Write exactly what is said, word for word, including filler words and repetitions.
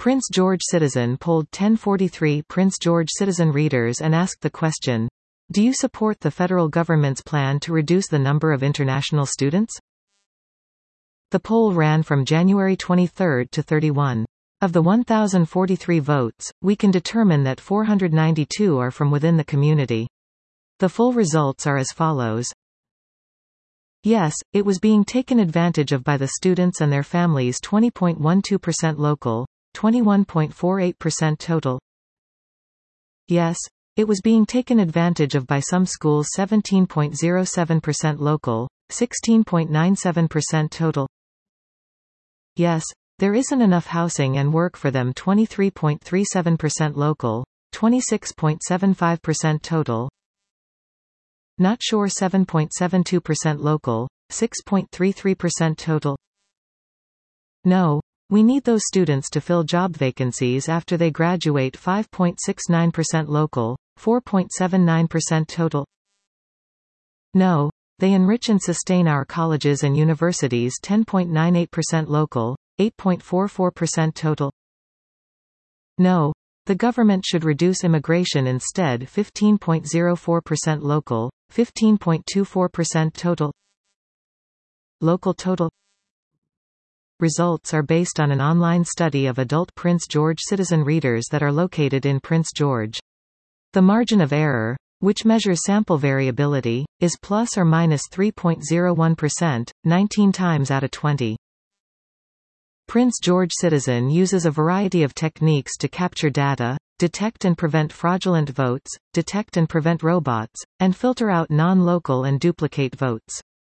Prince George Citizen polled ten forty-three Prince George Citizen readers and asked the question, "Do you support the federal government's plan to reduce the number of international students?" The poll ran from January twenty-third to thirty-first. Of the one thousand forty-three votes, we can determine that four hundred ninety-two are from within the community. The full results are as follows. Yes, it was being taken advantage of by the students and their families twenty point one two percent local, twenty-one point four eight percent total. Yes, it was being taken advantage of by some schools seventeen point zero seven percent local, sixteen point nine seven percent total. Yes, there isn't enough housing and work for them twenty-three point three seven percent local, twenty-six point seven five percent total. Not sure seven point seven two percent local, six point three three percent total. No, we need those students to fill job vacancies after they graduate five point six nine percent local, four point seven nine percent total. No, they enrich and sustain our colleges and universities ten point nine eight percent local, eight point four four percent total. No, the government should reduce immigration instead fifteen point zero four percent local, fifteen point two four percent total. Local total. Results are based on an online study of adult Prince George Citizen readers that are located in Prince George. The margin of error, which measures sample variability, is plus or minus three point zero one percent, nineteen times out of twenty. Prince George Citizen uses a variety of techniques to capture data, detect and prevent fraudulent votes, detect and prevent robots, and filter out non-local and duplicate votes.